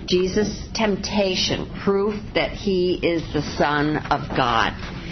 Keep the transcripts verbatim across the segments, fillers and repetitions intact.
Jesus' temptation, proof that he is the Son of God.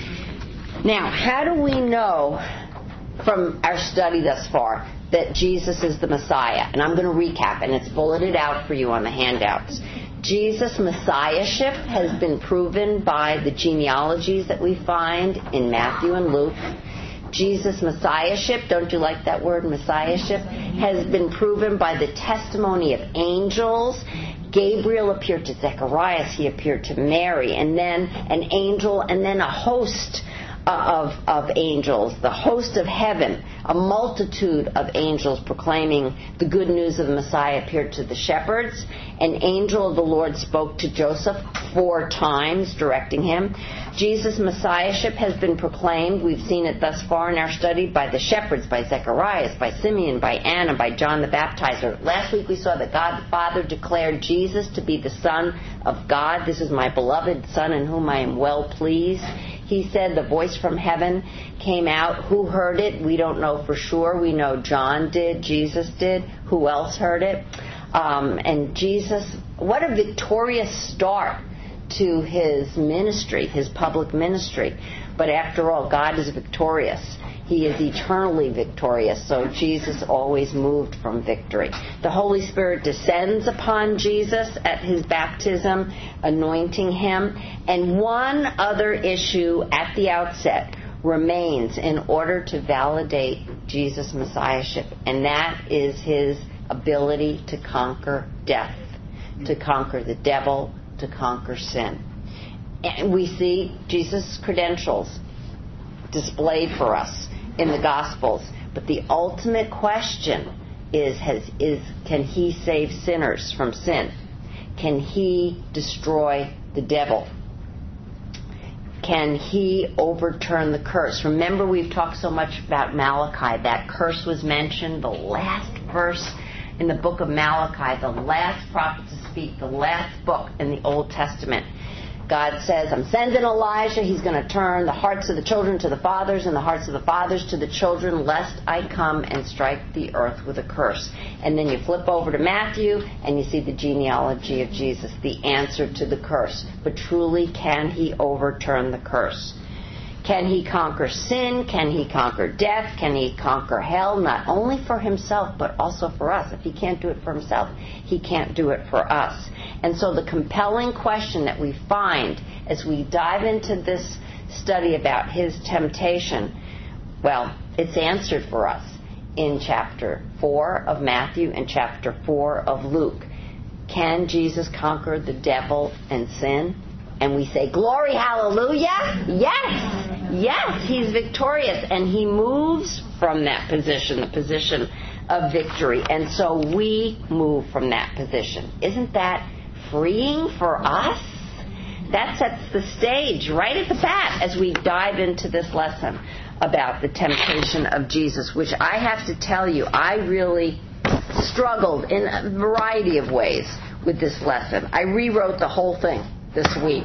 Now, how do we know from our study thus far that Jesus is the Messiah? And I'm going to recap, and it's bulleted out for you on the handouts. Jesus' Messiahship has been proven by the genealogies that we find in Matthew and Luke. Jesus' Messiahship, don't you like that word, Messiahship, has been proven by the testimony of angels. Gabriel appeared to Zacharias, he appeared to Mary, and then an angel, and then a host of, of angels, the host of heaven, a multitude of angels proclaiming the good news of the Messiah appeared to the shepherds. An angel of the Lord spoke to Joseph four times, directing him. Jesus' Messiahship has been proclaimed, we've seen it thus far in our study, by the shepherds, by Zacharias, by Simeon, by Anna, by John the Baptizer. Last week we saw that God the Father declared Jesus to be the Son of God. This is my beloved Son in whom I am well pleased. He said the voice from heaven came out. Who heard it? We don't know for sure. We know John did, Jesus did. Who else heard it? Um, and Jesus, what a victorious start to his ministry, his public ministry. But after all, God is victorious. He is eternally victorious, so Jesus always moved from victory. The Holy Spirit descends upon Jesus at his baptism, anointing him. And one other issue at the outset remains in order to validate Jesus' Messiahship, and that is his ability to conquer death, to conquer the devil, to conquer sin. And we see Jesus' credentials displayed for us in the Gospels. But the ultimate question is, has, is can he save sinners from sin? Can he destroy the devil? Can he overturn the curse? Remember, we've talked so much about Malachi. That curse was mentioned, the last verse in the book of Malachi, the last prophet to speak, the last book in the Old Testament. God says, I'm sending Elijah. He's going to turn the hearts of the children to the fathers and the hearts of the fathers to the children, lest I come and strike the earth with a curse. And then you flip over to Matthew and you see the genealogy of Jesus, the answer to the curse. But truly, can he overturn the curse? Can he conquer sin? Can he conquer death? Can he conquer hell? Not only for himself, but also for us. If he can't do it for himself, he can't do it for us. And so the compelling question that we find as we dive into this study about his temptation, well, it's answered for us in chapter four of Matthew and chapter four of Luke. Can Jesus conquer the devil and sin? And we say, glory, hallelujah. Yes, yes, he's victorious. And he moves from that position, the position of victory. And so we move from that position. Isn't that freeing for us? That sets the stage right at the bat as we dive into this lesson about the temptation of Jesus, which I have to tell you, I really struggled in a variety of ways with this lesson. I rewrote the whole thing this week.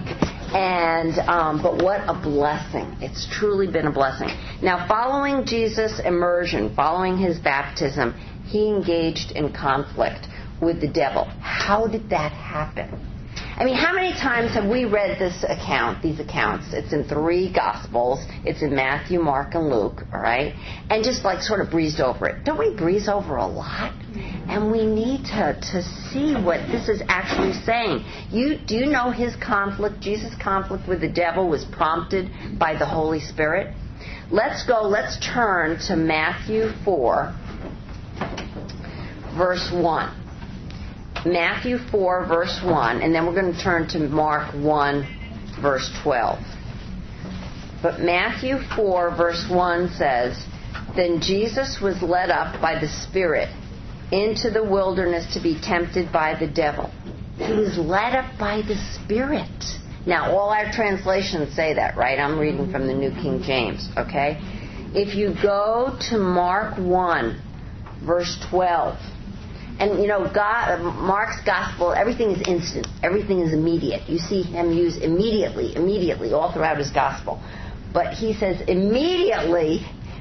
And um, but what a blessing. It's truly been a blessing. Now, following Jesus' immersion, following his baptism, he engaged in conflict with the devil. How did that happen? I mean, how many times have we read this account, these accounts? It's in three Gospels. It's in Matthew, Mark, and Luke, all right? And just like sort of breezed over it. Don't we breeze over a lot? And we need to, to see what this is actually saying. You, do you know his conflict, Jesus' conflict with the devil was prompted by the Holy Spirit? Let's go, let's turn to Matthew four, verse one. Matthew four, verse one, and then we're going to turn to Mark one, verse twelve. But Matthew four, verse one says, Then Jesus was led up by the Spirit into the wilderness to be tempted by the devil. He was led up by the Spirit. Now, all our translations say that, right? I'm reading from the New King James, okay? If you go to Mark one, verse twelve, and, you know, God, Mark's gospel, everything is instant. Everything is immediate. You see him use immediately, immediately, all throughout his gospel. But he says, immediately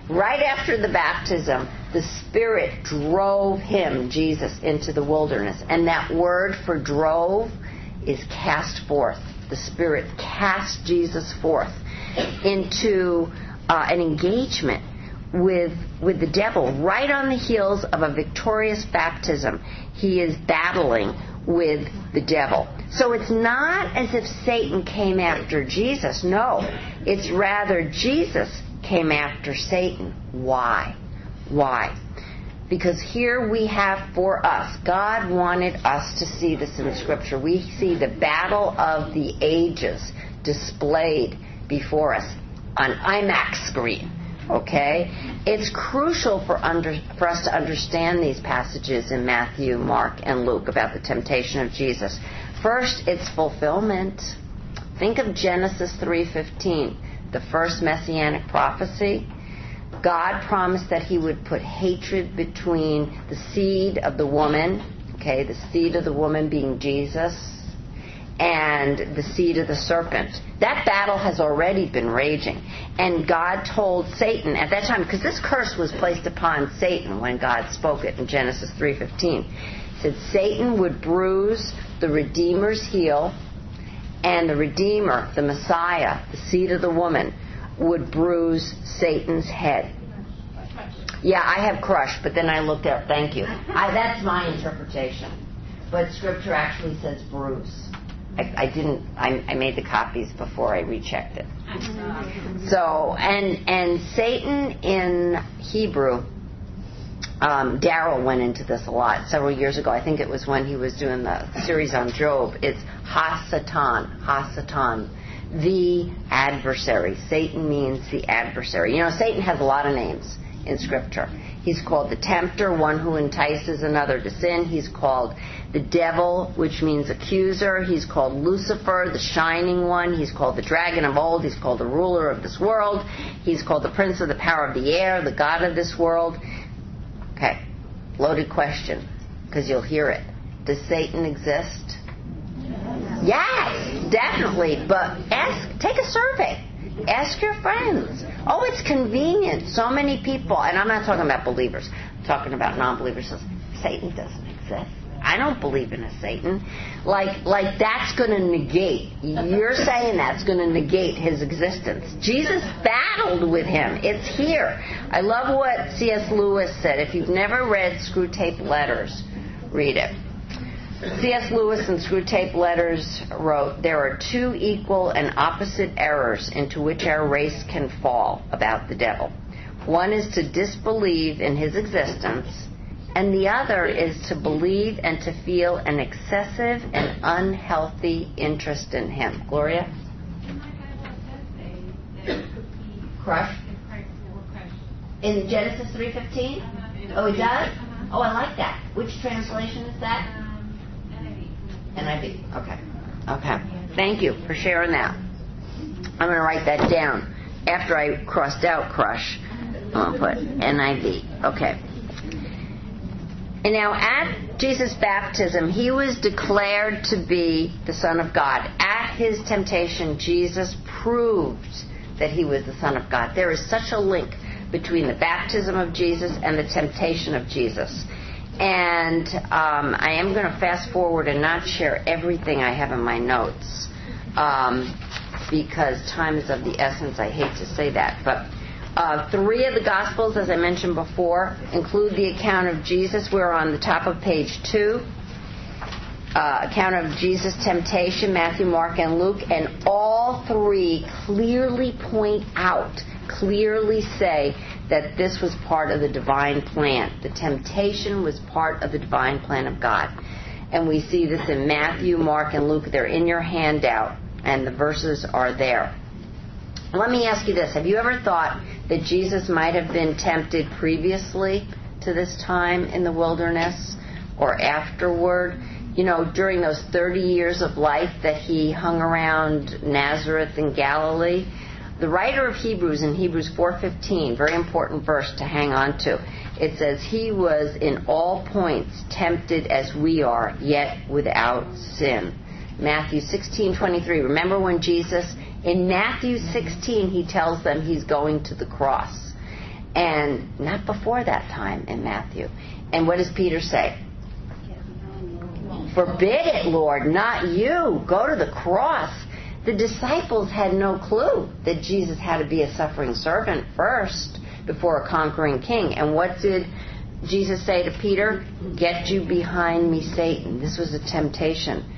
Right after the baptism, the Spirit drove him, Jesus, into the wilderness. And that word for drove is cast forth. The Spirit cast Jesus forth into uh, an engagement with with the devil. Right on the heels of a victorious baptism, he is battling with the devil. So it's not as if Satan came after Jesus. No, it's rather Jesus came after Satan. Why? Why? Because here we have for us, God wanted us to see this in Scripture. We see the battle of the ages displayed before us on IMAX screen. Okay? It's crucial for under, for us to understand these passages in Matthew, Mark, and Luke about the temptation of Jesus. First, it's fulfillment. Think of Genesis three fifteen, the first messianic prophecy. God promised that he would put hatred between the seed of the woman, okay, the seed of the woman being Jesus, and the seed of the serpent. That battle has already been raging. And God told Satan at that time, because this curse was placed upon Satan when God spoke it in Genesis three fifteen. He said Satan would bruise the Redeemer's heel, and the Redeemer, the Messiah, the seed of the woman, would bruise Satan's head. Yeah, I have crushed, but then I looked up, thank you. I, that's my interpretation. But Scripture actually says bruise. I, I didn't, I, I made the copies before I rechecked it. So, and and Satan in Hebrew, um, Darrell went into this a lot several years ago. I think it was when he was doing the series on Job. It's Ha-Satan, Ha-Satan, the adversary. Satan means the adversary. You know, Satan has a lot of names in Scripture. He's called the tempter, one who entices another to sin. He's called the devil, which means accuser. He's called Lucifer, the shining one. He's called the dragon of old. He's called the ruler of this world. He's called the prince of the power of the air, the god of this world. Okay, loaded question, because you'll hear it. Does Satan exist? Yes, definitely. But ask, take a survey. Ask your friends. Oh, it's convenient. So many people, and I'm not talking about believers. I'm talking about non-believers. Says Satan doesn't exist. I don't believe in a Satan. Like, like that's going to negate. You're saying that's going to negate his existence. Jesus battled with him. It's here. I love what C S Lewis said. If you've never read Screwtape Letters, read it. C S Lewis in Screwtape Letters wrote, "There are two equal and opposite errors into which our race can fall about the devil. One is to disbelieve in his existence, and the other is to believe and to feel an excessive and unhealthy interest in him." Gloria? Crush? In Genesis three fifteen? Oh, it does? Oh, I like that. Which translation is that? N I V. Okay. Okay. Thank you for sharing that. I'm going to write that down. After I crossed out crush, I'm going to put N I V. Okay. And now at Jesus' baptism, he was declared to be the Son of God. At his temptation, Jesus proved that he was the Son of God. There is such a link between the baptism of Jesus and the temptation of Jesus. And um, I am going to fast forward and not share everything I have in my notes um, because time is of the essence. I hate to say that. But uh, three of the Gospels, as I mentioned before, include the account of Jesus. We're on the top of page two. Uh, account of Jesus' temptation, Matthew, Mark, and Luke. And all three clearly point out, clearly say that this was part of the divine plan. The temptation was part of the divine plan of God. And we see this in Matthew, Mark, and Luke. They're in your handout, and the verses are there. Let me ask you this. Have you ever thought that Jesus might have been tempted previously to this time in the wilderness or afterward? You know, during those thirty years of life that he hung around Nazareth in Galilee? The writer of Hebrews in Hebrews four fifteen, very important verse to hang on to. It says, he was in all points tempted as we are, yet without sin. Matthew sixteen twenty-three. Remember when Jesus, in Matthew sixteen, he tells them he's going to the cross. And not before that time in Matthew. And what does Peter say? Forbid it, Lord, not you. Go to the cross. The disciples had no clue that Jesus had to be a suffering servant first before a conquering king. And what did Jesus say to Peter? Get you behind me, Satan. This was a temptation.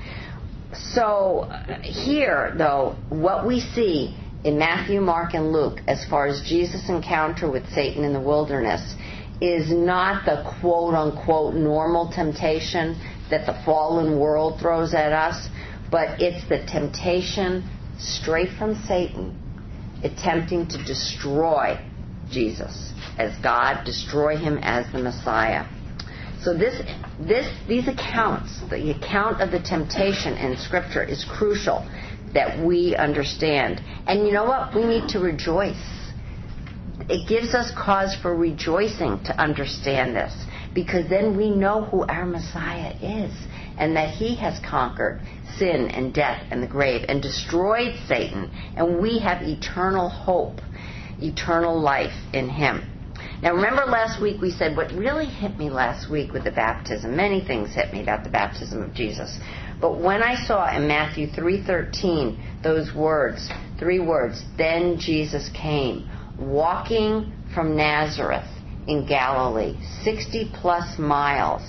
So here, though, what we see in Matthew, Mark, and Luke as far as Jesus' encounter with Satan in the wilderness is not the quote-unquote normal temptation that the fallen world throws at us, but it's the temptation straight from Satan attempting to destroy Jesus as God, destroy him as the Messiah. So this, this, these accounts, the account of the temptation in Scripture is crucial that we understand. And you know what? We need to rejoice. It gives us cause for rejoicing to understand this, because then we know who our Messiah is and that he has conquered sin and death and the grave and destroyed Satan, and we have eternal hope, eternal life in him. Now remember last week we said what really hit me last week with the baptism, many things hit me about the baptism of Jesus. But when I saw in Matthew three thirteen those words, three words, then Jesus came, walking from Nazareth in Galilee, sixty plus miles,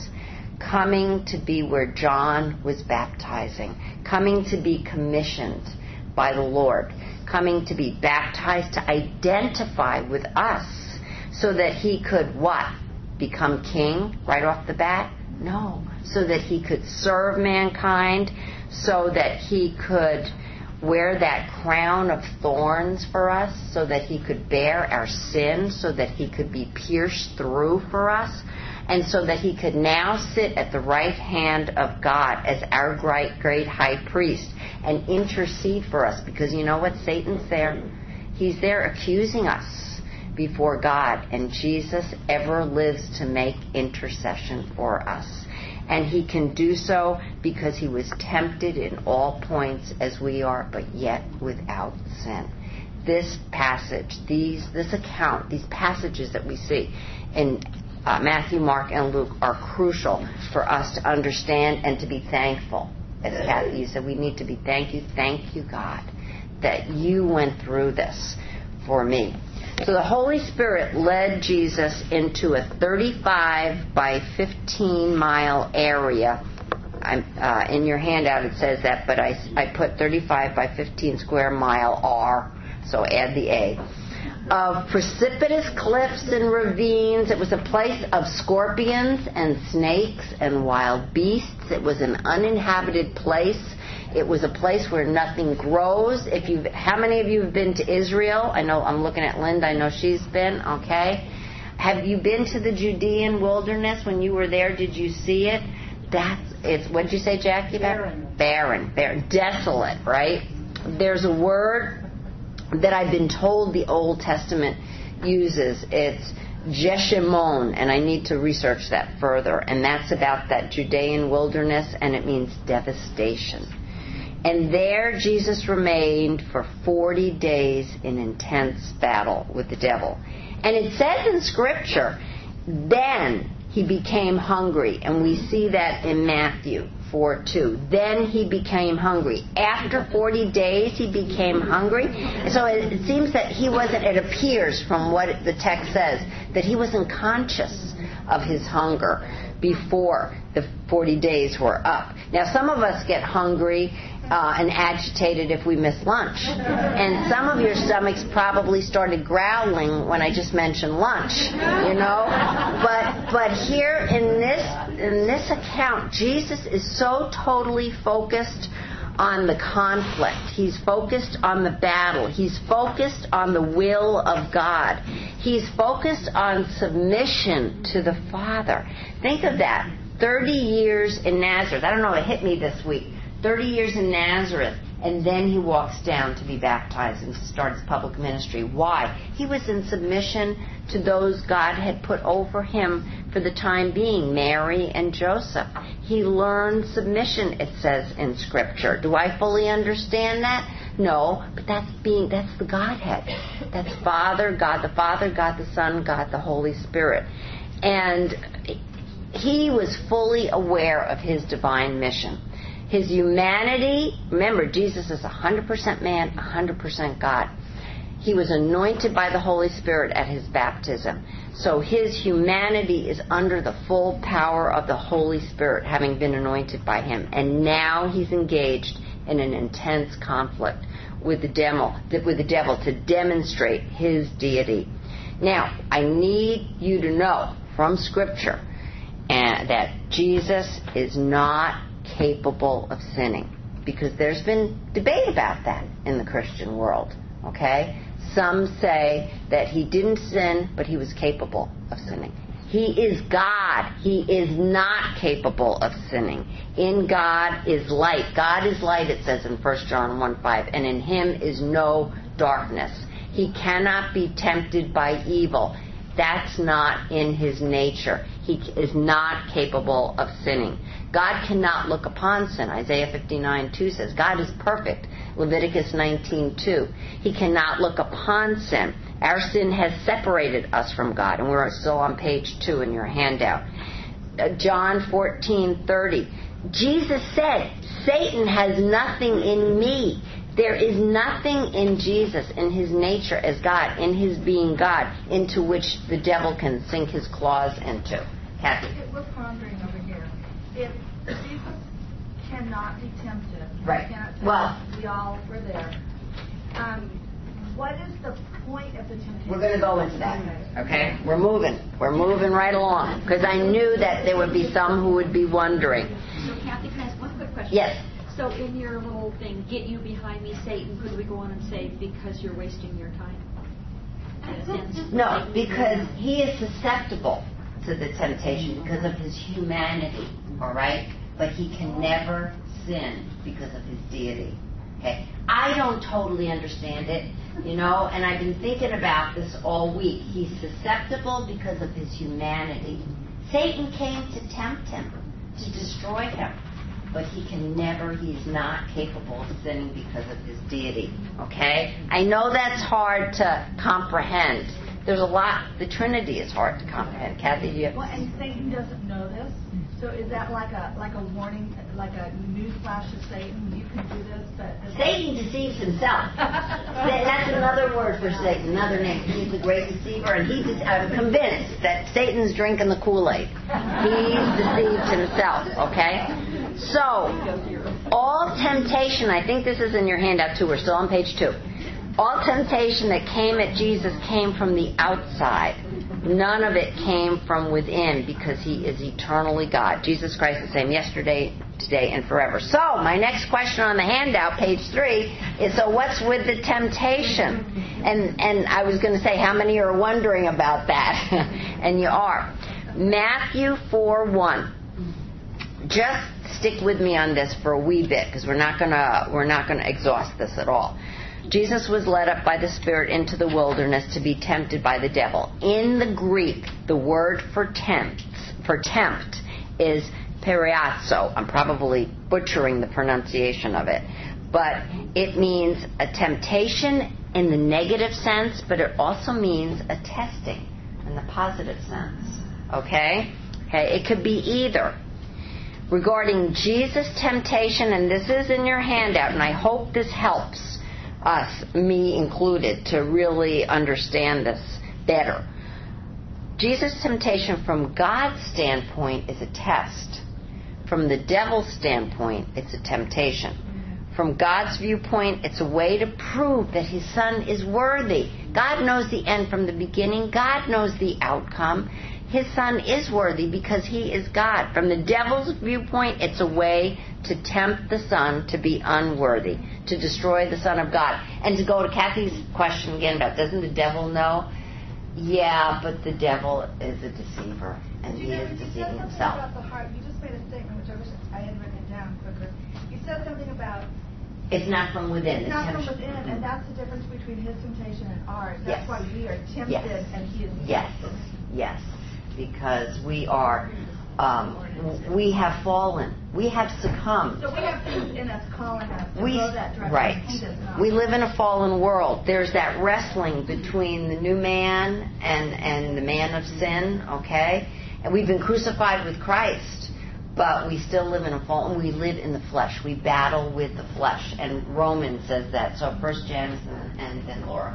coming to be where John was baptizing, coming to be commissioned by the Lord, coming to be baptized to identify with us so that he could what? Become king right off the bat? No. So that he could serve mankind, so that he could wear that crown of thorns for us, so that he could bear our sin, so that he could be pierced through for us, and so that he could now sit at the right hand of God as our great, great high priest and intercede for us. Because you know what? Satan's there. He's there accusing us before God, and Jesus ever lives to make intercession for us. And he can do so because he was tempted in all points as we are, but yet without sin. This passage, these, this account, these passages that we see in uh, Matthew, Mark, and Luke are crucial for us to understand and to be thankful. As Kathy, you said, we need to be thank you, thank you, God, that you went through this for me. So the Holy Spirit led Jesus into a thirty-five by fifteen mile area. I'm, uh, in your handout it says that, but I, I put thirty-five by fifteen square mile R, so add the A, of precipitous cliffs and ravines. It was a place of scorpions and snakes and wild beasts. It was an uninhabited place. It was a place where nothing grows. If you, how many of you have been to Israel? I know I'm looking at Linda. I know she's been. Okay. Have you been to the Judean wilderness? When you were there, did you see it? That's it's. What did you say, Jackie? Barren. Barren. Barren. Desolate. Right. There's a word that I've been told the Old Testament uses. It's Jeshimon, and I need to research that further. And that's about that Judean wilderness, and it means devastation. And there Jesus remained for forty days in intense battle with the devil. And it says in Scripture, then he became hungry. And we see that in Matthew four two. Then he became hungry. After forty days, he became hungry. So it, it seems that he wasn't, it appears from what the text says, that he wasn't conscious of his hunger before the forty days were up. Now, some of us get hungry Uh, and agitated if we miss lunch. And some of your stomachs probably started growling when I just mentioned lunch, you know. But but here in this in this account, Jesus is so totally focused on the conflict. He's focused on the battle. He's focused on the will of God. He's focused on submission to the Father. Think of that. thirty years in Nazareth. I don't know, it hit me this week. thirty years in Nazareth, and then he walks down to be baptized and starts public ministry. Why? He was in submission to those God had put over him for the time being, Mary and Joseph. He learned submission, it says in Scripture. Do I fully understand that? No, but that's being, that's the Godhead. That's Father, God the Father, God the Son, God the Holy Spirit. And he was fully aware of his divine mission. His humanity, remember, Jesus is one hundred percent man, one hundred percent God. He was anointed by the Holy Spirit at his baptism. So his humanity is under the full power of the Holy Spirit, having been anointed by him. And now he's engaged in an intense conflict with the devil, with the devil to demonstrate his deity. Now, I need you to know from Scripture and that Jesus is not capable of sinning, because there's been debate about that in the Christian world. Okay? Some say that he didn't sin, but he was capable of sinning. He is God. He is not capable of sinning. In God is light. God is light, it says in First John one five, and in him is no darkness. He cannot be tempted by evil. That's not in his nature. He is not capable of sinning. God cannot look upon sin. Isaiah fifty-nine two says God is perfect. Leviticus nineteen two. He cannot look upon sin. Our sin has separated us from God, and we're still on page two in your handout. Uh, John fourteen thirty. Jesus said, Satan has nothing in me. There is nothing in Jesus, in his nature as God, in his being God, into which the devil can sink his claws into. Kathy? We're pondering over here. If Jesus cannot be tempted, right? Cannot tempt, well, we all were there. Um, what is the point of the temptation? We're going to go into that. Okay? We're moving. We're moving right along, because I knew that there would be some who would be wondering. So, Kathy, can I ask one quick question? Yes. So in your little thing, get you behind me, Satan, could we go on and say, because you're wasting your time? No, because he is susceptible to the temptation because of his humanity, all right? But he can never sin because of his deity, okay? I don't totally understand it, you know, and I've been thinking about this all week. He's susceptible because of his humanity. Satan came to tempt him, to destroy him. But he can never, he's not capable of sinning because of his deity. Okay? I know that's hard to comprehend. There's a lot, the Trinity is hard to comprehend. Kathy, do you have... Well, and Satan doesn't know this. So is that like a like a warning, like a news flash to Satan? You can do this, but... Satan deceives himself. That's another word for Satan, another name. He's the great deceiver, and he de- I'm convinced that Satan's drinking the Kool-Aid. He's deceived himself, okay? So, all temptation, I think this is in your handout too, we're still on page two. All temptation that came at Jesus came from the outside. None of it came from within, because he is eternally God. Jesus Christ the same yesterday, today, and forever. So, my next question on the handout, page three, is so what's with the temptation? And and I was going to say, how many are wondering about that? And you are. Matthew four one. Just stick with me on this for a wee bit, because we're not gonna we're not gonna exhaust this at all. Jesus was led up by the Spirit into the wilderness to be tempted by the devil. In the Greek, the word for tempt for tempt is periazo. I'm probably butchering the pronunciation of it, but it means a temptation in the negative sense, but it also means a testing in the positive sense. Okay? Okay, it could be either. Regarding Jesus' temptation, and this is in your handout, and I hope this helps us, me included, to really understand this better. Jesus' temptation from God's standpoint is a test. From the devil's standpoint, it's a temptation. From God's viewpoint, it's a way to prove that his son is worthy. God knows the end from the beginning. God knows the outcome. His son is worthy because he is God. From the devil's viewpoint, it's a way to tempt the son to be unworthy, to destroy the Son of God. And to go to Kathy's question again about, doesn't the devil know? Yeah, but the devil is a deceiver, and he is deceiving himself. About the heart. You just made a statement, which I wish I had written it down quicker. You said something about... It's not from within. It's not from within, and that's the difference between his temptation and ours. That's yes. why we are tempted, yes. and he is... Yes, yes. Because we are, um, we have fallen. We have succumbed. So we have things in us calling us to We, go that direction. right. He does not. We live in a fallen world. There's that wrestling between the new man and, and the man of sin, okay? And we've been crucified with Christ, but we still live in a fallen, we live in the flesh. We battle with the flesh. And Romans says that. So first Janice and, and then Laura.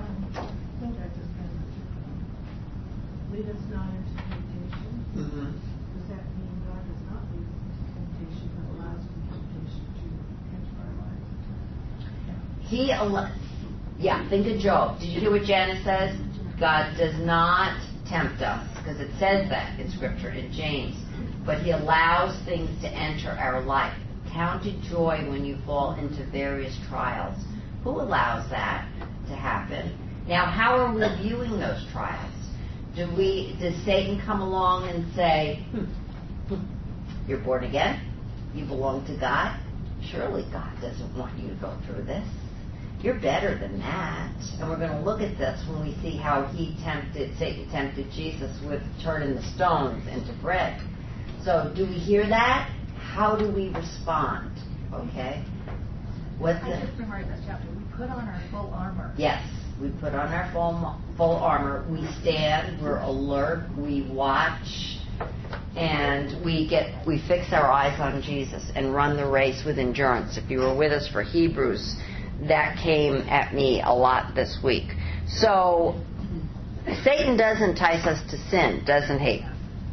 Lead us not into temptation. Mm-hmm. Does that mean God does not lead us into temptation, but allows temptation to enter our lives? He, al- yeah, think of Job. Did you hear what Janice says? God does not tempt us, because it says that in Scripture, in James. But He allows things to enter our life. Count it joy when you fall into various trials. Who allows that to happen? Now, how are we viewing those trials? Do we? Does Satan come along and say, hmm, hmm, you're born again? You belong to God? Surely God doesn't want you to go through this. You're better than that. And we're going to look at this when we see how he tempted, Satan tempted Jesus with turning the stones into bread. So do we hear that? How do we respond? Okay? What's I the... just remembered this chapter. We put on our full armor. Yes. We put on our full, full armor. We stand. We're alert. We watch. And we get we fix our eyes on Jesus and run the race with endurance. If you were with us for Hebrews, that came at me a lot this week. So Satan does entice us to sin, doesn't he?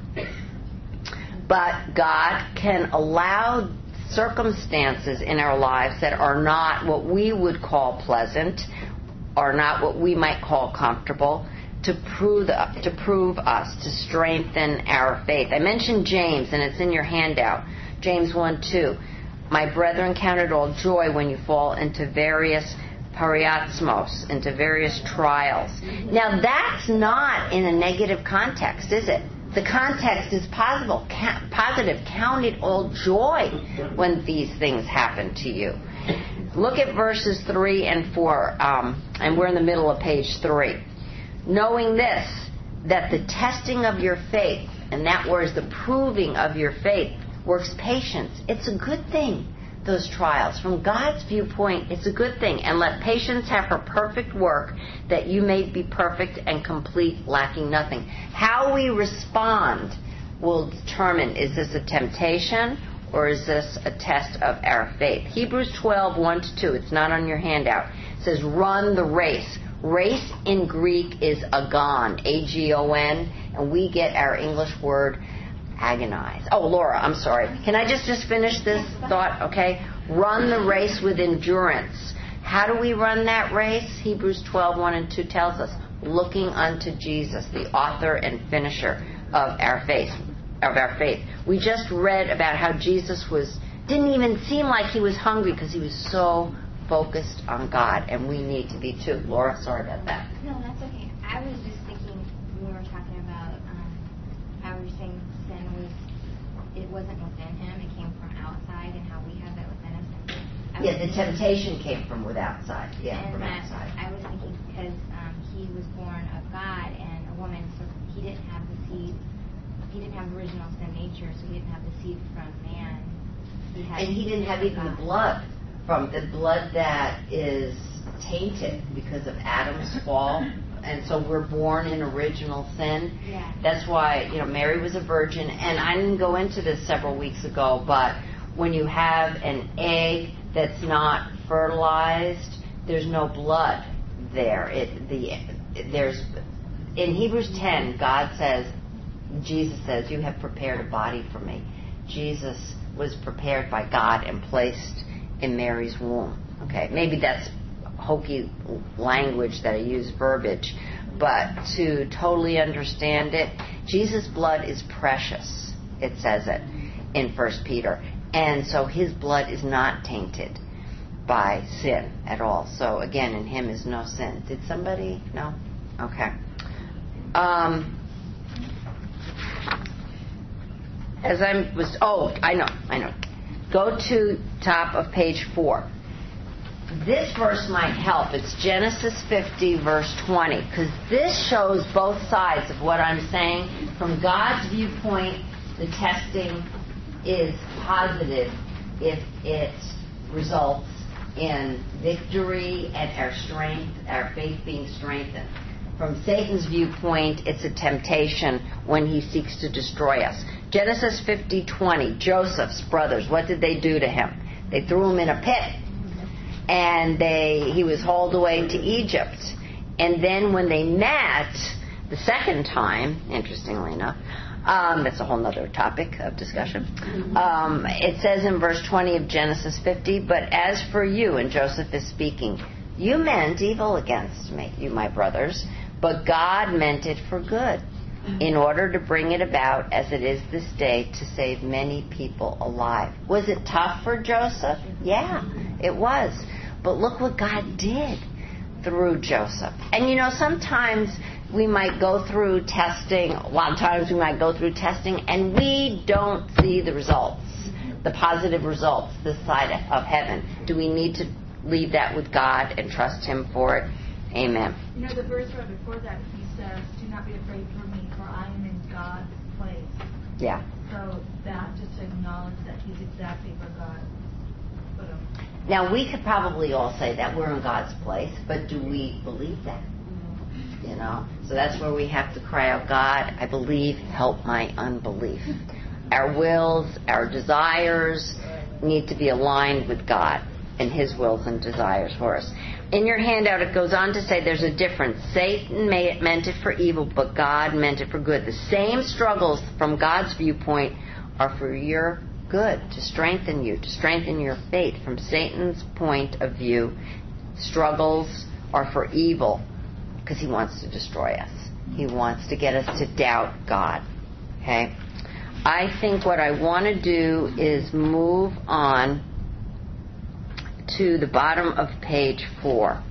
But God can allow circumstances in our lives that are not what we would call pleasant, are not what we might call comfortable, to prove to prove us, to strengthen our faith. I mentioned James, and it's in your handout. James one two. My brethren, count it all joy when you fall into various periatsmos, into various trials. Now, that's not in a negative context, is it? The context is positive. Positive. Count it all joy when these things happen to you. Look at verses three and four, um, and we're in the middle of page three. Knowing this, that the testing of your faith, and that word is the proving of your faith, works patience. It's a good thing, those trials. From God's viewpoint, it's a good thing. And let patience have her perfect work, that you may be perfect and complete, lacking nothing. How we respond will determine, is this a temptation or is this a test of our faith? Hebrews twelve, one to two. It's not on your handout. It says, run the race. Race in Greek is agon, A G O N, and we get our English word agonize. Oh, Laura, I'm sorry. Can I just, just finish this thought? Okay. Run the race with endurance. How do we run that race? Hebrews twelve, one and two tells us, looking unto Jesus, the author and finisher of our faith. Of our faith. We just read about how Jesus was didn't even seem like he was hungry because he was so focused on God, and we need to be too. Laura, sorry about that. No, that's okay. I was just thinking when we were talking about um, how we were saying sin was, it wasn't within him, it came from outside, and how we have that within us. And Yeah, the temptation came from with outside. Yeah, and from that, outside. I was thinking because um, he was born of God and a woman, so he didn't have the seed, he didn't have original sin nature, so he didn't have the seed from man. He had And he didn't have even the blood from the blood that is tainted because of Adam's fall. And so we're born in original sin. Yeah. That's why, you know, Mary was a virgin. And I didn't go into this several weeks ago, but when you have an egg that's not fertilized, there's no blood there. It the there's in Hebrews ten, God says, Jesus says, you have prepared a body for me. Jesus was prepared by God and placed in Mary's womb. Okay, maybe that's hokey language that I use, verbiage, but to totally understand it, Jesus' blood is precious. It says it in First Peter, and so his blood is not tainted by sin at all. So again, in him is no sin. Did somebody? No? Okay. Um, as I was, oh, I know, I know. Go to top of page four. This verse might help. It's Genesis fifty, verse twenty, because this shows both sides of what I'm saying. From God's viewpoint, the testing is positive if it results in victory and our strength, our faith being strengthened. From Satan's viewpoint, it's a temptation when he seeks to destroy us. Genesis fifty twenty, Joseph's brothers, what did they do to him? They threw him in a pit, and they he was hauled away to Egypt. And then when they met the second time, interestingly enough, um, that's a whole other topic of discussion. Um, it says in verse twenty of Genesis fifty, but as for you, and Joseph is speaking, you meant evil against me, you my brothers, but God meant it for good, in order to bring it about as it is this day to save many people alive. Was it tough for Joseph? Yeah, it was. But look what God did through Joseph. And you know, sometimes we might go through testing, a lot of times we might go through testing, and we don't see the results, the positive results this side of heaven. Do we need to leave that with God and trust Him for it? Amen. You know, the verse right before that, he says, do not be afraid for me, for I am in God's place. Yeah. So that just to acknowledge that he's exactly where God put him. Now, we could probably all say that we're in God's place, but do we believe that? You know? So that's where we have to cry out, God, I believe, help my unbelief. Our wills, our desires need to be aligned with God and His wills and desires for us. In your handout, it goes on to say there's a difference. Satan may, meant it for evil, but God meant it for good. The same struggles from God's viewpoint are for your good, to strengthen you, to strengthen your faith. From Satan's point of view, struggles are for evil because he wants to destroy us. He wants to get us to doubt God. Okay? I think what I want to do is move on to the bottom of page four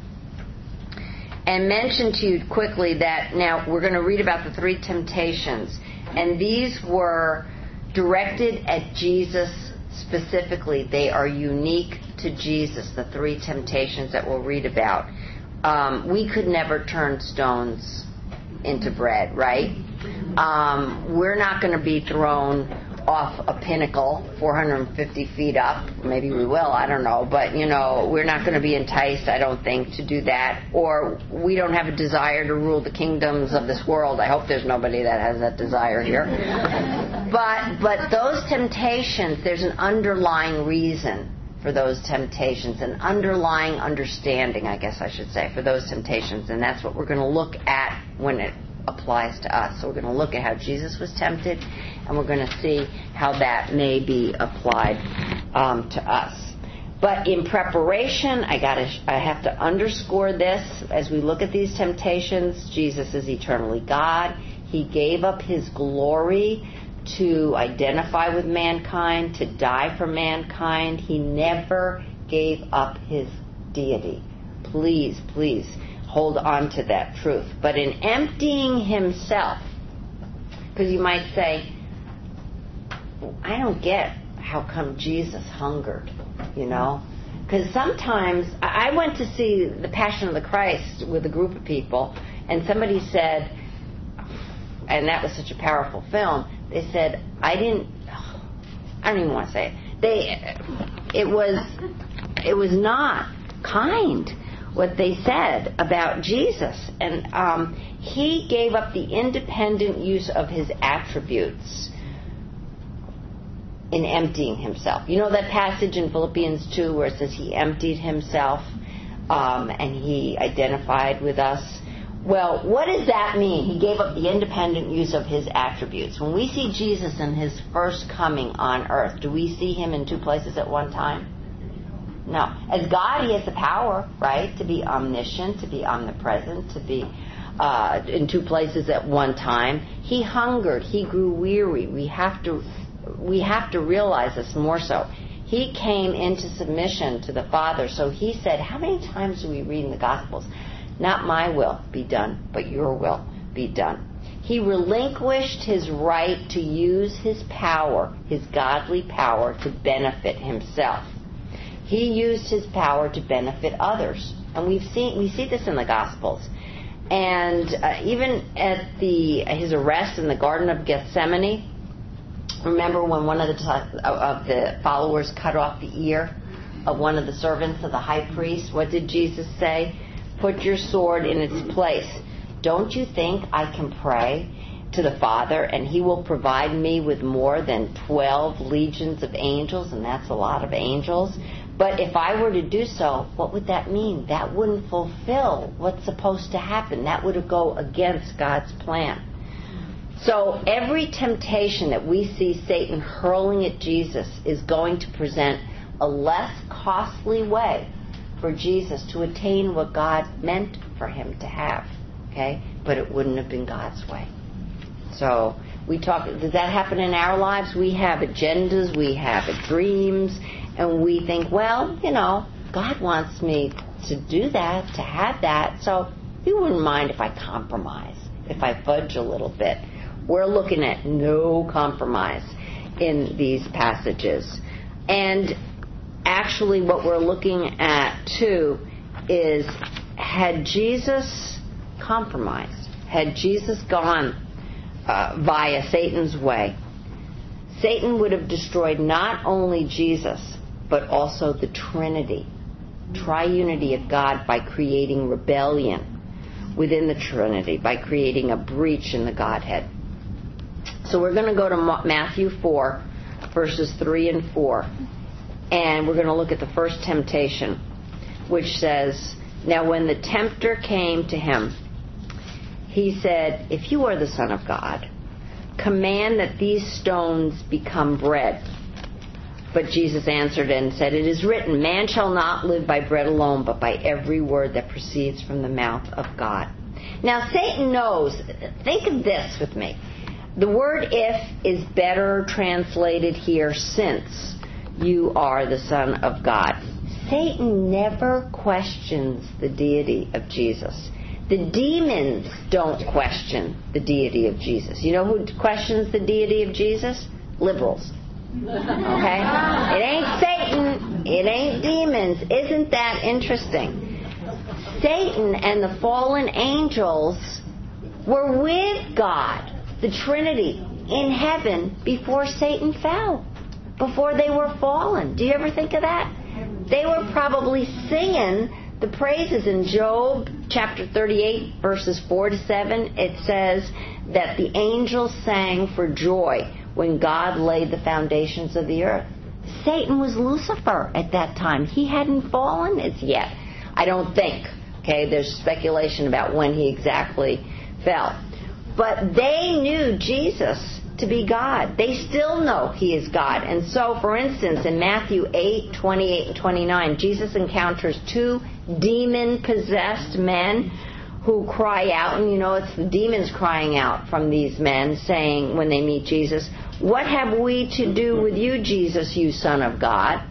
and mention to you quickly that now we're going to read about the three temptations, and these were directed at Jesus specifically. They are unique to Jesus, the three temptations that we'll read about. Um, we could never turn stones into bread, right? Um, we're not going to be thrown off a pinnacle four hundred fifty feet up. Maybe we will, I don't know. But, you know, we're not going to be enticed, I don't think, to do that. Or we don't have a desire to rule the kingdoms of this world. I hope there's nobody that has that desire here. But, but those temptations, there's an underlying reason for those temptations, an underlying understanding, I guess I should say, for those temptations. And that's what we're going to look at when it applies to us. So we're going to look at how Jesus was tempted, and we're going to see how that may be applied um, to us. But in preparation, I got I have to underscore this as we look at these temptations. Jesus is eternally God. He gave up His glory to identify with mankind, to die for mankind. He never gave up His deity. Please, please hold on to that truth. But in emptying Himself, because you might say, I don't get how come Jesus hungered, you know? Because sometimes, I went to see The Passion of the Christ with a group of people, and somebody said, and that was such a powerful film, they said, I didn't, I don't even want to say it. They, it was, it was not kind what they said about Jesus. And um, He gave up the independent use of His attributes in emptying Himself. You know that passage in Philippians two where it says He emptied Himself um, and He identified with us? Well, what does that mean? He gave up the independent use of His attributes. When we see Jesus in His first coming on earth, do we see Him in two places at one time? No. As God, He has the power, right, to be omniscient, to be omnipresent, to be uh, in two places at one time. He hungered. He grew weary. We have to, we have to realize this more so. He came into submission to the Father. So He said, how many times do we read in the Gospels? Not my will be done, but your will be done. He relinquished His right to use His power, His godly power, to benefit Himself. He used His power to benefit others. And we've seen, we see this in the Gospels. And uh, even at the His arrest in the Garden of Gethsemane, remember when one of the, of the followers cut off the ear of one of the servants of the high priest, what did Jesus say? Put your sword in its place. Don't you think I can pray to the Father and He will provide me with more than twelve legions of angels? And that's a lot of angels. But if I were to do so, what would that mean? That wouldn't fulfill what's supposed to happen. That would go against God's plan. So every temptation that we see Satan hurling at Jesus is going to present a less costly way for Jesus to attain what God meant for him to have. Okay? But it wouldn't have been God's way. So we talk, does that happen in our lives? We have agendas, we have dreams, and we think, well, you know, God wants me to do that, to have that, so He wouldn't mind if I compromise, if I fudge a little bit. We're looking at no compromise in these passages. And actually what we're looking at, too, is had Jesus compromised, had Jesus gone uh, via Satan's way, Satan would have destroyed not only Jesus, but also the Trinity, triunity of God, by creating rebellion within the Trinity, by creating a breach in the Godhead. So we're going to go to Matthew four, verses three and four, and we're going to look at the first temptation, which says, "Now when the tempter came to him, he said, 'If you are the Son of God, command that these stones become bread.' But Jesus answered and said, 'It is written, man shall not live by bread alone, but by every word that proceeds from the mouth of God.'" Now Satan knows, think of this with me. The word "if" is better translated here, "since you are the Son of God." Satan never questions the deity of Jesus. The demons don't question the deity of Jesus. You know who questions the deity of Jesus? Liberals. Okay? It ain't Satan. It ain't demons. Isn't that interesting? Satan and the fallen angels were with God, the Trinity, in heaven before Satan fell, before they were fallen. Do you ever think of that? They were probably singing the praises. In Job chapter thirty-eight, verses four to seven, it says that the angels sang for joy when God laid the foundations of the earth. Satan was Lucifer at that time. He hadn't fallen as yet, I don't think. Okay, there's speculation about when he exactly fell. But they knew Jesus to be God. They still know He is God. And so, for instance, in Matthew eight, twenty-eight and twenty-nine, Jesus encounters two demon-possessed men who cry out, and you know it's the demons crying out from these men, saying when they meet Jesus, "What have we to do with you, Jesus, you Son of God?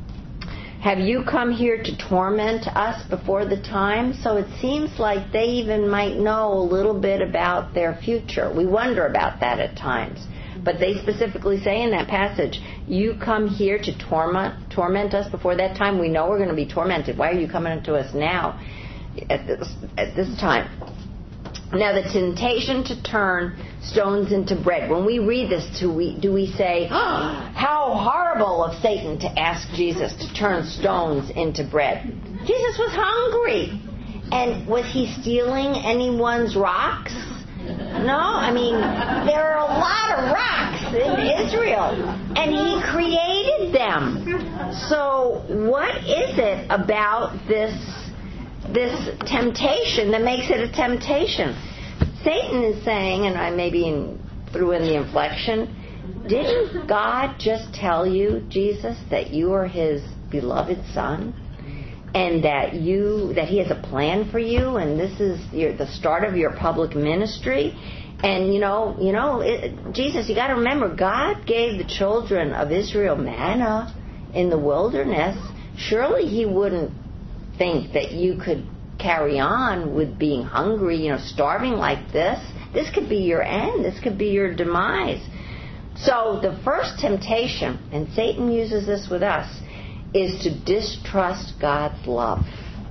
Have you come here to torment us before the time?" So it seems like they even might know a little bit about their future. We wonder about that at times. But they specifically say in that passage, "You come here to torment torment us before that time? We know we're going to be tormented. Why are you coming to us now at this, at this time?" Now, the temptation to turn stones into bread. When we read this, do we, do we say, oh, how horrible of Satan to ask Jesus to turn stones into bread? Jesus was hungry. And was he stealing anyone's rocks? No, I mean, there are a lot of rocks in Israel, and he created them. So what is it about this this temptation that makes it a temptation? Satan is saying, and I maybe in, threw in the inflection, didn't God just tell you, Jesus, that you are His beloved Son? And that you that He has a plan for you, and this is your, the start of your public ministry. And you know, you know, it, Jesus, you got to remember, God gave the children of Israel manna in the wilderness. Surely He wouldn't think that you could carry on with being hungry, you know, starving like this. This could be your end. This could be your demise. So the first temptation, and Satan uses this with us, is to distrust God's love,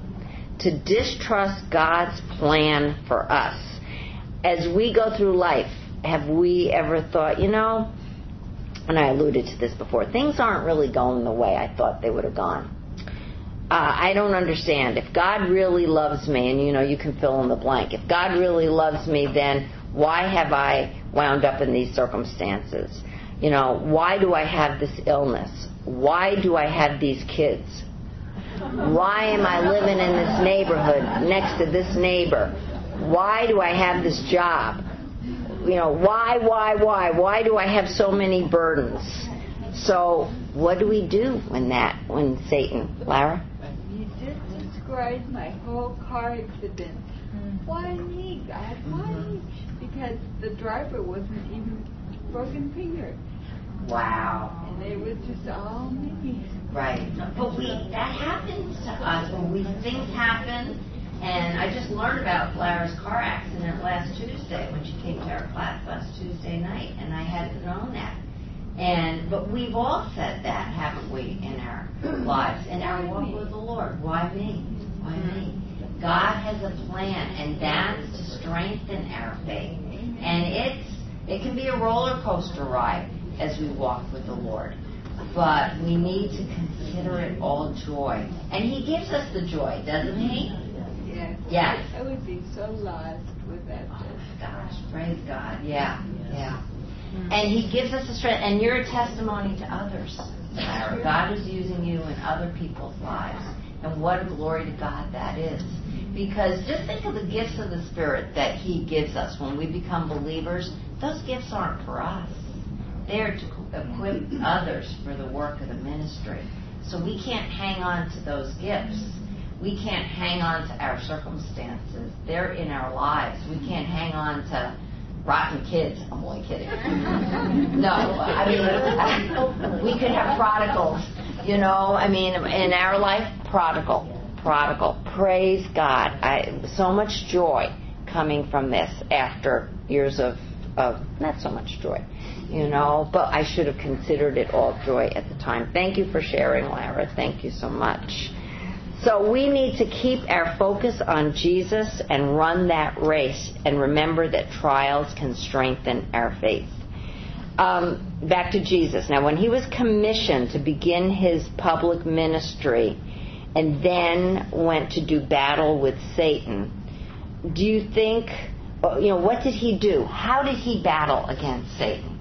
to distrust God's plan for us. As we go through life, have we ever thought, you know, and I alluded to this before, things aren't really going the way I thought they would have gone. I don't understand. If God really loves me, and you know, you can fill in the blank. If God really loves me, then why have I wound up in these circumstances? You know, why do I have this illness? Why do I have these kids? Why am I living in this neighborhood next to this neighbor? Why do I have this job? You know, why, why, why? Why do I have so many burdens? So, what do we do when that, when Satan, Lara? You just described my whole car accident. Why me, God? Why me? Because the driver wasn't even broken finger. Wow. And it was just all me. Right. But we, that happens to us when we, things happen. And I just learned about Lara's car accident last Tuesday when she came to our class last Tuesday night, and I hadn't known that. And but we've all said that, haven't we, in our lives, in our walk with the Lord? Why me? Why me? God has a plan, and that's to strengthen our faith. And it's it can be a roller coaster ride as we walk with the Lord. But we need to consider it all joy. And He gives us the joy, doesn't He? Yes. Yes. I would be so lost without Oh, this. gosh, praise God. Yeah, yeah. And He gives us the strength. And you're a testimony to others, Sarah. God is using you in other people's lives. And what a glory to God that is. Because just think of the gifts of the Spirit that He gives us when we become believers. Those gifts aren't for us. They're to equip others for the work of the ministry. So we can't hang on to those gifts. We can't hang on to our circumstances. They're in our lives. We can't hang on to rotten kids. I'm only kidding. No, I mean, we could have prodigals. You know, I mean, in our life, prodigal, prodigal. Praise God. I, so much joy coming from this after years of, of not so much joy, you know, but I should have considered it all joy at the time. Thank you for sharing, Lara. Thank you so much. So we need to keep our focus on Jesus and run that race and remember that trials can strengthen our faith. Um, back to Jesus. Now, when He was commissioned to begin His public ministry and then went to do battle with Satan, do you think, you know, what did He do? How did He battle against Satan?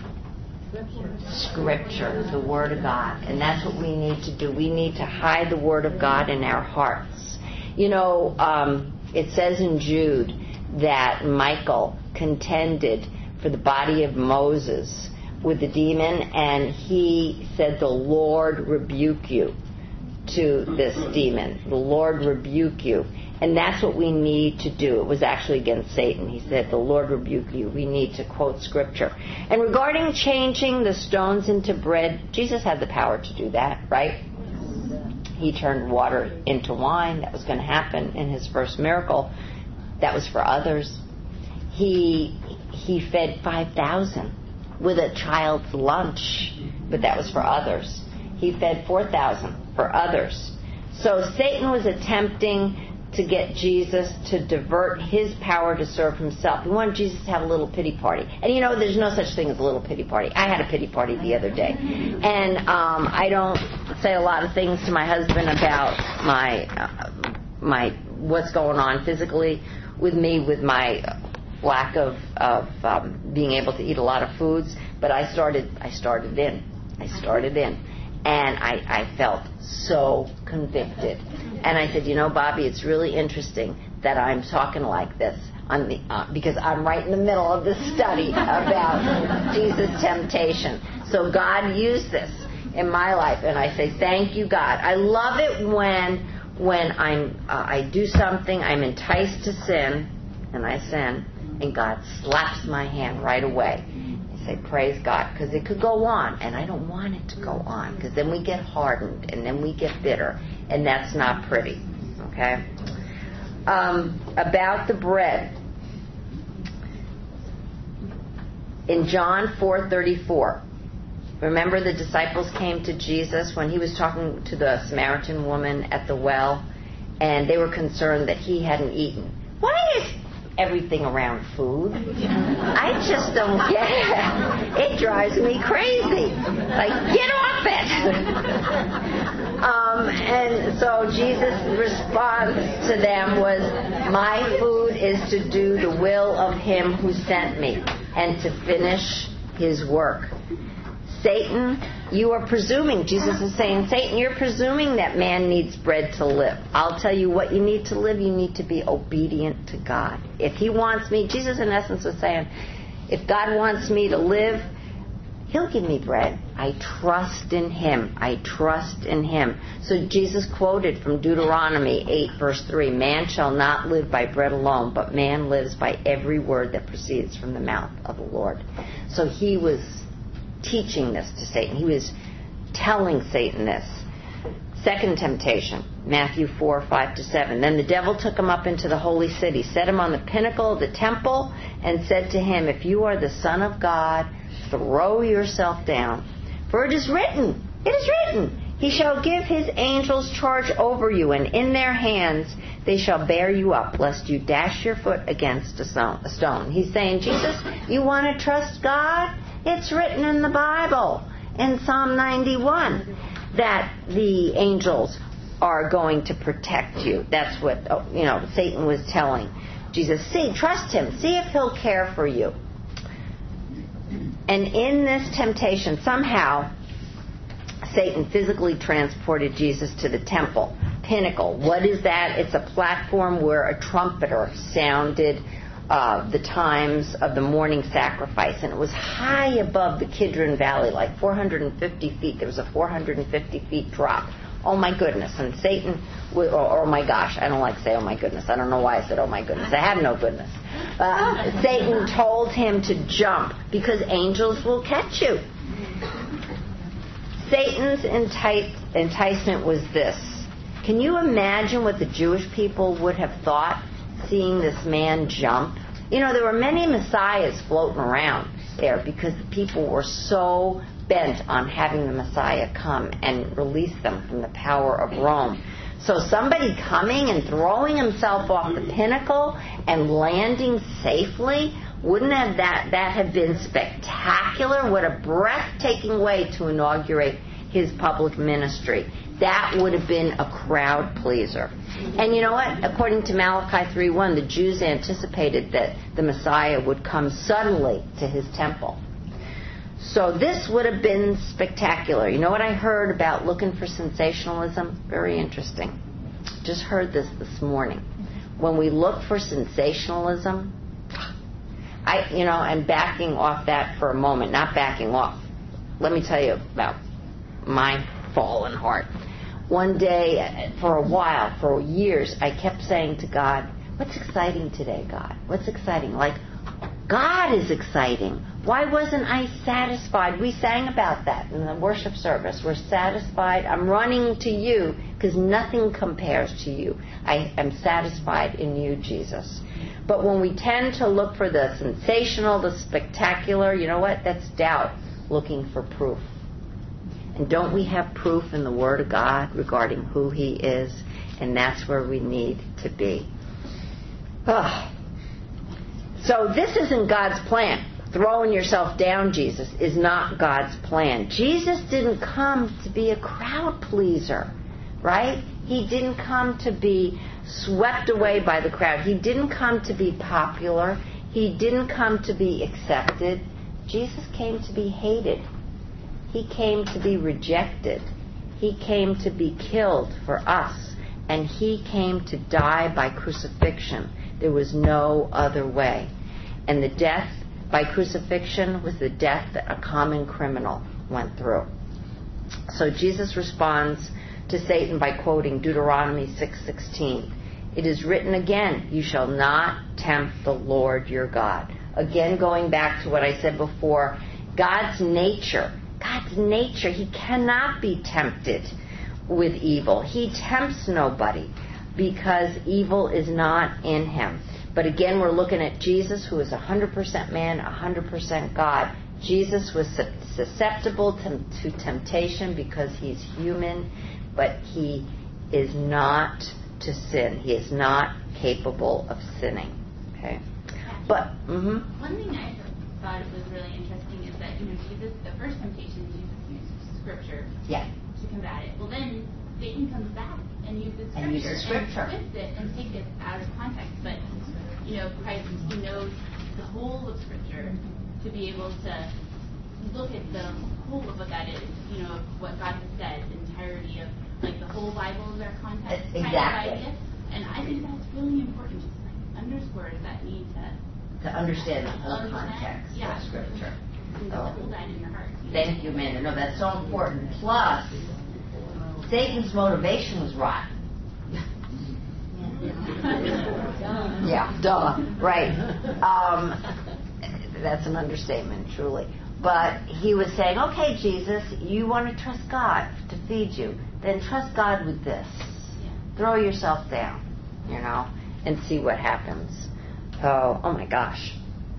Scripture, the Word of God. And that's what we need to do. We need to hide the Word of God in our hearts. You know, um, it says in Jude that Michael contended for the body of Moses with the demon, and he said, "The Lord rebuke you," to this demon. The Lord rebuke you. And that's what we need to do. It was actually against Satan. He said, "The Lord rebuke you." We need to quote Scripture. And regarding changing the stones into bread, Jesus had the power to do that, right? He turned water into wine. That was going to happen in His first miracle. That was for others. He he fed five thousand with a child's lunch, but that was for others. He fed four thousand for others. So Satan was attempting to get Jesus to divert His power to serve Himself. He wanted Jesus to have a little pity party. And you know, there's no such thing as a little pity party. I had a pity party the other day. And um, I don't say a lot of things to my husband about my, uh, my what's going on physically with me, with my lack of, of um, being able to eat a lot of foods. But I started, I started in. I started in. And I, I felt so convicted. And I said, you know, Bobby, it's really interesting that I'm talking like this on the, uh, because I'm right in the middle of this study about Jesus' temptation. So God used this in my life, and I say, thank you, God. I love it when when I'm uh, I do something, I'm enticed to sin, and I sin, and God slaps my hand right away. Say, praise God, because it could go on, and I don't want it to go on, because then we get hardened, and then we get bitter, and that's not pretty, okay? Um, about the bread. In John four thirty-four, remember the disciples came to Jesus when He was talking to the Samaritan woman at the well, and they were concerned that He hadn't eaten. Why is everything around food? I just don't get it. It drives me crazy. Like, get off it. Um, and so Jesus' response to them was, my food is to do the will of him who sent me and to finish his work. Satan, you are presuming, Jesus is saying, Satan, you're presuming that man needs bread to live. I'll tell you what you need to live. You need to be obedient to God. If he wants me, Jesus in essence was saying, if God wants me to live, he'll give me bread. I trust in him. I trust in him. So Jesus quoted from Deuteronomy eight, verse three, man shall not live by bread alone, but man lives by every word that proceeds from the mouth of the Lord. So he was teaching this to Satan. He was telling Satan this. Second temptation, Matthew four, five to seven. Then the devil took him up into the holy city, set him on the pinnacle of the temple, and said to him, if you are the Son of God, throw yourself down. For it is written, it is written, he shall give his angels charge over you, and in their hands they shall bear you up, lest you dash your foot against a stone. He's saying, Jesus, you want to trust God? It's written in the Bible, in Psalm ninety-one, that the angels are going to protect you. That's what, you know, Satan was telling Jesus. See, trust him. See if he'll care for you. And in this temptation, somehow, Satan physically transported Jesus to the temple pinnacle. What is that? It's a platform where a trumpeter sounded uh, the times of the morning sacrifice. And it was high above the Kidron Valley, like four hundred fifty feet. There was a four hundred fifty feet drop. Oh my goodness. And Satan, or oh my gosh, I don't like to say oh my goodness. I don't know why I said oh my goodness. I have no goodness. Uh, Satan told him to jump because angels will catch you. Satan's entice, enticement was this. Can you imagine what the Jewish people would have thought seeing this man jump? You know, there were many messiahs floating around there because the people were so bent on having the Messiah come and release them from the power of Rome. So somebody coming and throwing himself off the pinnacle and landing safely, wouldn't have that, that have been spectacular? What a breathtaking way to inaugurate his public ministry. That would have been a crowd pleaser. And you know what? According to Malachi three one, the Jews anticipated that the Messiah would come suddenly to his temple. So this would have been spectacular. You know what I heard about looking for sensationalism? Very interesting. Just heard this this morning. When we look for sensationalism, I, you know, I'm backing off that for a moment. Not backing off. Let me tell you about my fallen heart. One day, for a while, for years, I kept saying to God, what's exciting today, God? What's exciting? Like, God is exciting. Why wasn't I satisfied? We sang about that in the worship service. We're satisfied. I'm running to you because nothing compares to you. I am satisfied in you, Jesus. But when we tend to look for the sensational, the spectacular, you know what? That's doubt looking for proof. And don't we have proof in the Word of God regarding who He is? And that's where we need to be. Ugh. So this isn't God's plan. Throwing yourself down, Jesus, is not God's plan. Jesus didn't come to be a crowd pleaser, right? He didn't come to be swept away by the crowd. He didn't come to be popular. He didn't come to be accepted. Jesus came to be hated. He came to be rejected. He came to be killed for us. And He came to die by crucifixion. There was no other way. And the death by crucifixion was the death that a common criminal went through. So Jesus responds to Satan by quoting Deuteronomy six sixteen. It is written again, you shall not tempt the Lord your God. Again, going back to what I said before, God's nature, God's nature, He cannot be tempted with evil. He tempts nobody because evil is not in Him. But again, we're looking at Jesus, who is one hundred percent man, one hundred percent God. Jesus was susceptible to, to temptation because He's human, but He is not to sin. He is not capable of sinning. Okay, but mm-hmm. One thing I thought was really interesting is that, you know, Jesus, the first temptation, Jesus used Scripture yeah. to combat it. Well, then Satan comes back and uses scripture And uses scripture. and twist it and take it out of context. But, you know, Christ, he knows the whole of scripture to be able to look at the whole of what that is, you know, what God has said, the entirety of, like, the whole Bible is our context kind Exactly. of idea. And I think that's really important, just like underscore that need to To understand the whole understand. context Yeah. of Scripture. and to Oh. hold that in your heart. Thank you, Amanda. No, that's so important. Plus, Satan's motivation was rotten. Yeah, duh. Right. Um, that's an understatement, truly. But he was saying, okay, Jesus, you want to trust God to feed you. Then trust God with this. Throw yourself down, you know, and see what happens. Oh, oh my gosh.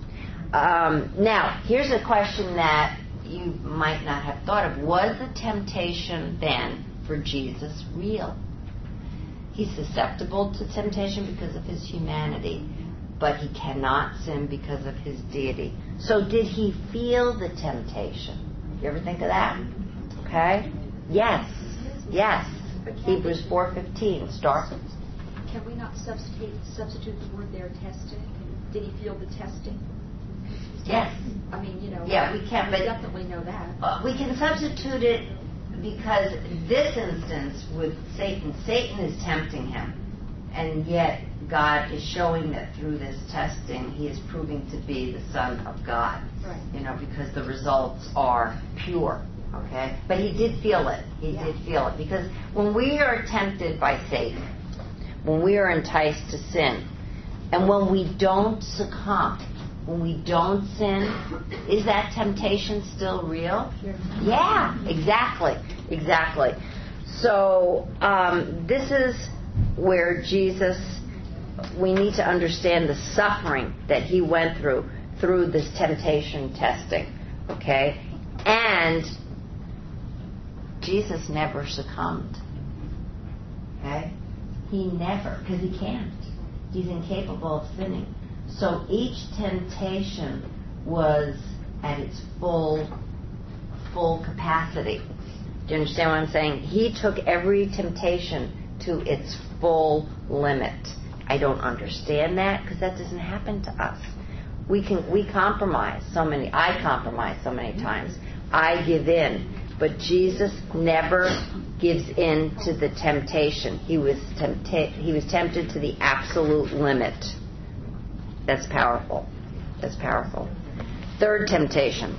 Um, now, here's a question that you might not have thought of. Was the temptation then for Jesus real? He's susceptible to temptation because of his humanity, but he cannot sin because of his deity. So did he feel the temptation? You ever think of that? Okay. Yes. Yes. Hebrews four fifteen. Start. Can we not substitute substitute the word there, testing? Did he feel the testing? Yes. I mean, you know. Yeah, we can, we but definitely know that. Uh, we can substitute it because this instance with Satan, Satan is tempting him, and yet God is showing that through this testing he is proving to be the Son of God. Right. You know, because the results are pure. Okay? But he did feel it. He Yeah. did feel it. Because when we are tempted by Satan, when we are enticed to sin, and when we don't succumb, when we don't sin, is that temptation still real? Yeah, exactly. Exactly. So um, this is where Jesus, we need to understand the suffering that he went through, through this temptation testing. Okay? And Jesus never succumbed. Okay? He never, because he can't. He's incapable of sinning. So each temptation was at its full, full capacity. Do you understand what I'm saying? He took every temptation to its full limit. I don't understand that because that doesn't happen to us. We can we compromise so many. I compromise so many times. I give in. But Jesus never gives in to the temptation. He was tempted. He was tempted to the absolute limit. That's powerful. That's powerful. Third temptation.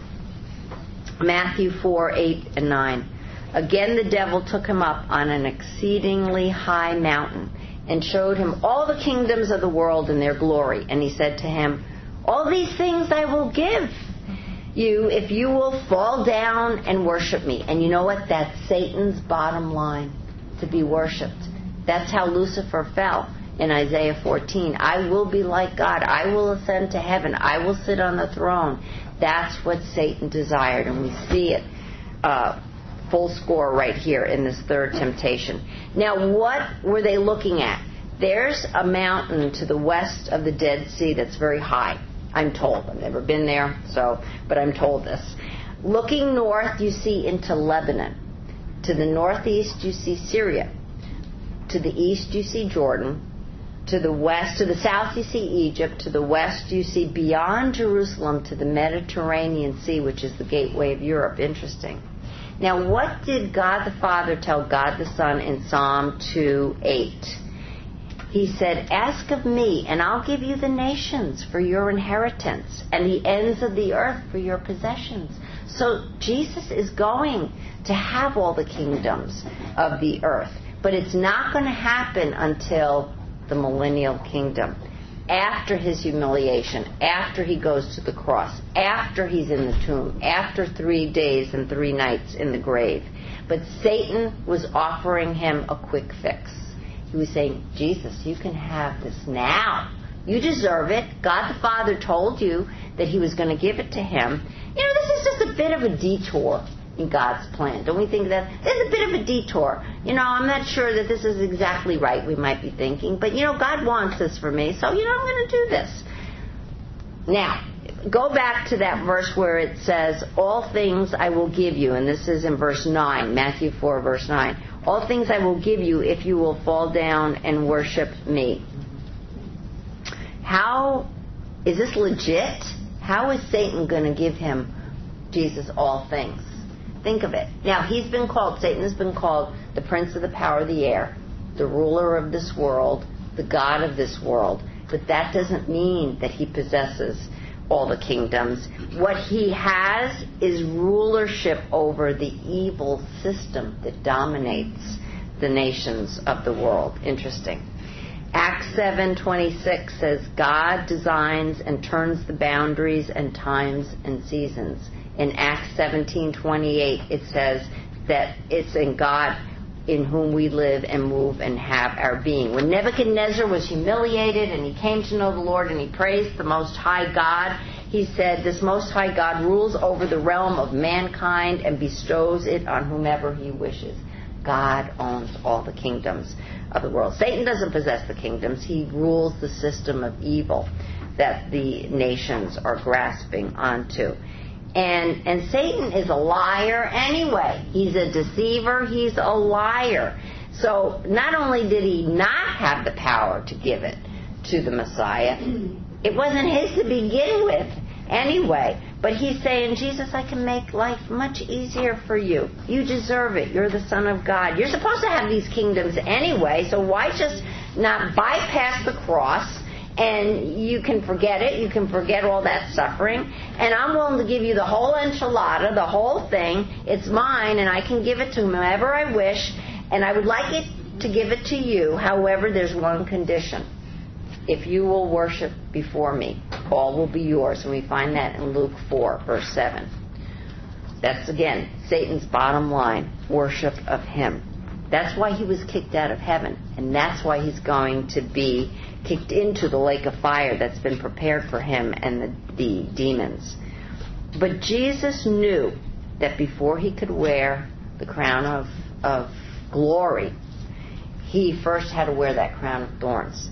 Matthew four, eight, and nine. Again the devil took him up on an exceedingly high mountain and showed him all the kingdoms of the world and their glory. And he said to him, all these things I will give you if you will fall down and worship me. And you know what? That's Satan's bottom line, to be worshipped. That's how Lucifer fell in Isaiah fourteen. I will be like God. I will ascend to heaven. I will sit on the throne. That's what Satan desired. And we see it uh, full score right here in this third temptation. Now, what were they looking at? There's a mountain to the west of the Dead Sea that's very high. I'm told. I've never been there, so, but I'm told this. Looking north, you see into Lebanon. To the northeast, you see Syria. To the east, you see Jordan. To the west, to the south, you see Egypt. To the west, you see beyond Jerusalem to the Mediterranean Sea, which is the gateway of Europe. Interesting. Now, what did God the Father tell God the Son in Psalm two eight? He said, ask of me, and I'll give you the nations for your inheritance, and the ends of the earth for your possessions. So Jesus is going to have all the kingdoms of the earth, but it's not going to happen until the millennial kingdom, after his humiliation, after he goes to the cross, after he's in the tomb, after three days and three nights in the grave. But Satan was offering him a quick fix. He was saying, Jesus, you can have this now. You deserve it. God the Father told you that he was going to give it to him. You know, this is just a bit of a detour in God's plan. Don't we think that? This is a bit of a detour. You know, I'm not sure that this is exactly right, we might be thinking. But, you know, God wants this for me, so, you know, I'm going to do this. Now, go back to that verse where it says, all things I will give you. And this is in verse nine, Matthew four, verse nine. All things I will give you if you will fall down and worship me. How is this legit? How is Satan going to give him, Jesus, all things? Think of it. Now, he's been called, Satan has been called the prince of the power of the air, the ruler of this world, the god of this world. But that doesn't mean that he possesses all the kingdoms. What he has is rulership over the evil system that dominates the nations of the world. Interesting. Acts seven twenty-six says, God designs and turns the boundaries and times and seasons. In Acts seventeen twenty-eight, it says that it's in God in whom we live and move and have our being. When Nebuchadnezzar was humiliated and he came to know the Lord and he praised the Most High God, he said, this Most High God rules over the realm of mankind and bestows it on whomever he wishes. God owns all the kingdoms of the world. Satan doesn't possess the kingdoms. He rules the system of evil that the nations are grasping onto. And and Satan is a liar anyway. He's a deceiver. He's a liar. So not only did he not have the power to give it to the Messiah, it wasn't his to begin with anyway. But he's saying, Jesus, I can make life much easier for you. You deserve it. You're the Son of God. You're supposed to have these kingdoms anyway, so why just not bypass the cross? And you can forget it. You can forget all that suffering. And I'm willing to give you the whole enchilada, the whole thing. It's mine, and I can give it to whomever I wish. And I would like it to give it to you. However, there's one condition. If you will worship before me, all will be yours. And we find that in Luke four, verse seven. That's, again, Satan's bottom line, worship of him. That's why he was kicked out of heaven. And that's why he's going to be kicked into the lake of fire that's been prepared for him and the, the demons. But Jesus knew that before he could wear the crown of, of glory, he first had to wear that crown of thorns.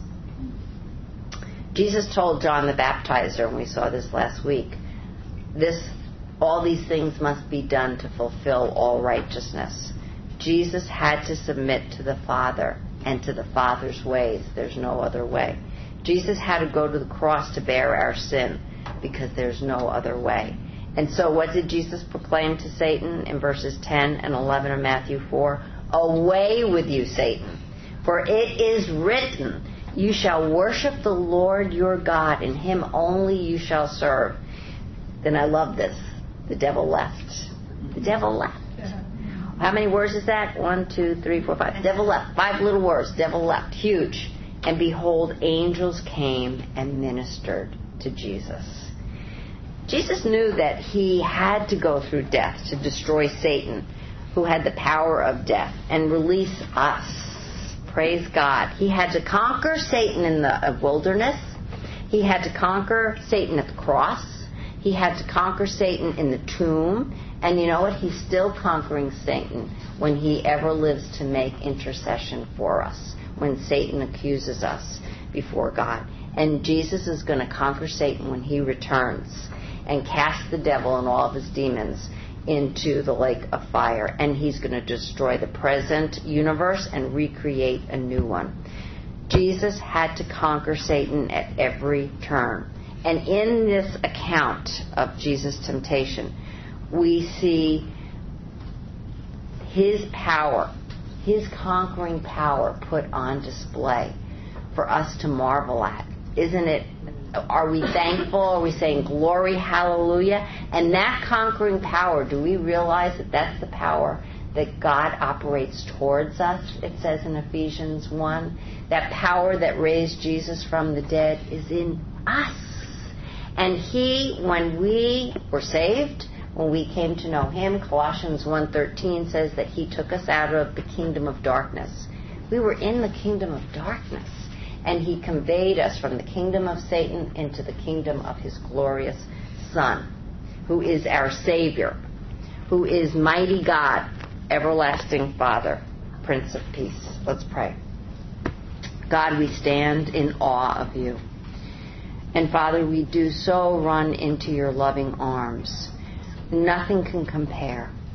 Jesus told John the Baptizer, and we saw this last week, this, all these things must be done to fulfill all righteousness. Jesus had to submit to the Father and to the Father's ways. There's no other way. Jesus had to go to the cross to bear our sin because there's no other way. And so what did Jesus proclaim to Satan in verses ten and eleven of Matthew four? Away with you, Satan, for it is written, you shall worship the Lord your God, and him only you shall serve. Then I love this. The devil left. The devil left. How many words is that? One, two, three, four, five. Devil left. Five little words. Devil left. Huge. And behold, angels came and ministered to Jesus. Jesus knew that he had to go through death to destroy Satan, who had the power of death, and release us. Praise God. He had to conquer Satan in the wilderness. He had to conquer Satan at the cross. He had to conquer Satan in the tomb. And you know what? He's still conquering Satan when he ever lives to make intercession for us, when Satan accuses us before God. And Jesus is going to conquer Satan when he returns and cast the devil and all of his demons into the lake of fire. And he's going to destroy the present universe and recreate a new one. Jesus had to conquer Satan at every turn. And in this account of Jesus' temptation, we see his power, his conquering power put on display for us to marvel at. Isn't it? Are we thankful? Are we saying glory, hallelujah? And that conquering power, do we realize that that's the power that God operates towards us? It says in Ephesians one, that power that raised Jesus from the dead is in us. And he, when we were saved, when we came to know him, Colossians one thirteen says that he took us out of the kingdom of darkness. We were in the kingdom of darkness, and he conveyed us from the kingdom of Satan into the kingdom of his glorious Son, who is our Savior, who is mighty God, everlasting Father, Prince of Peace. Let's pray. God, we stand in awe of you. And Father, we do so run into your loving arms. Nothing can compare.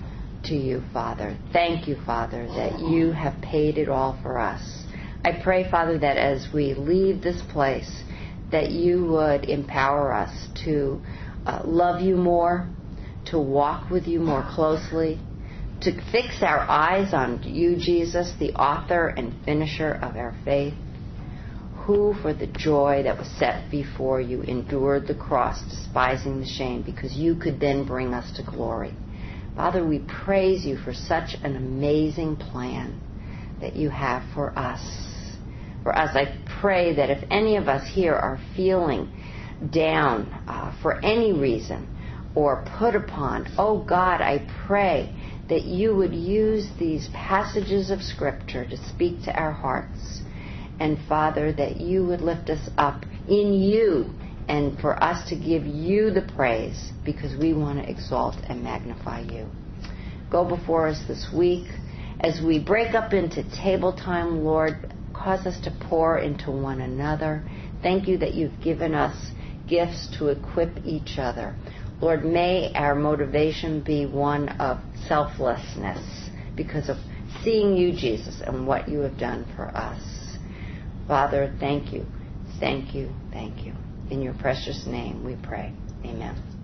to you, Father. Thank you, Father, that you have paid it all for us. I pray, Father, that as we leave this place, that you would empower us to uh, love you more, to walk with you more closely, to fix our eyes on you, Jesus, the author and finisher of our faith, who for the joy that was set before you endured the cross, despising the shame, because you could then bring us to glory. Father, we praise you for such an amazing plan that you have for us. For us, I pray that if any of us here are feeling down uh, for any reason or put upon, oh God, I pray that you would use these passages of Scripture to speak to our hearts. And Father, that you would lift us up in you and for us to give you the praise because we want to exalt and magnify you. Go before us this week. As we break up into table time, Lord, cause us to pour into one another. Thank you that you've given us gifts to equip each other. Lord, may our motivation be one of selflessness because of seeing you, Jesus, and what you have done for us. Father, thank you, thank you, thank you. In your precious name we pray. Amen.